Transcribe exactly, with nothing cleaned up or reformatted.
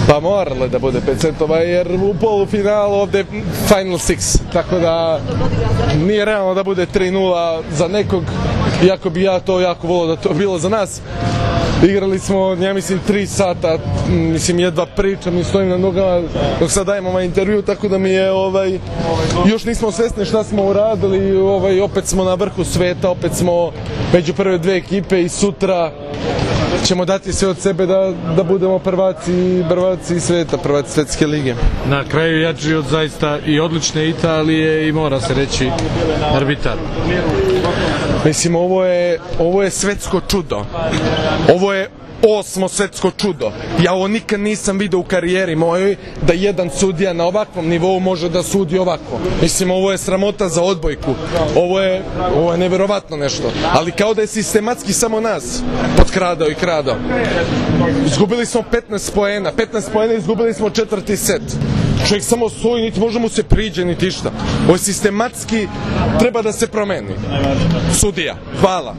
Pa moralo da bude pet setova, jer u polufinalu ovde je Final Six, tako da nije realno da bude tri nula za nekog, iako bi ja to jako volio da to bilo za nas. Igrali smo, ja mislim, tri sata, mislim, jedva pričam i stojim na nogama dok sad dajem ovaj intervju, tako da mi je, ovaj, još nismo svesni šta smo uradili, ovaj, opet smo na vrhu sveta, opet smo među prve dve ekipe i sutra ćemo dati sve od sebe da, da budemo prvaci, prvaci sveta, prvaci svetske lige. Na kraju jači od zaista i odlične Italije i mora se reći arbitar. Mislim, ovo je, ovo je svetsko čudo. Ovo je osmo svetsko čudo. Ja ovo nikad nisam vidio u karijeri mojoj, da jedan sudija na ovakvom nivou može da sudi ovako. Mislim, ovo je sramota za odbojku. Ovo je, ovo je neverovatno nešto. Ali kao da je sistematski samo nas potkradao i kradao. Izgubili smo petnaest poena. petnaest poena, izgubili smo četvrti set. Čovjek samo stoji, niti može mu se priđe, niti išta. Ovo je sistematski, treba da se promeni. Sudija, hvala.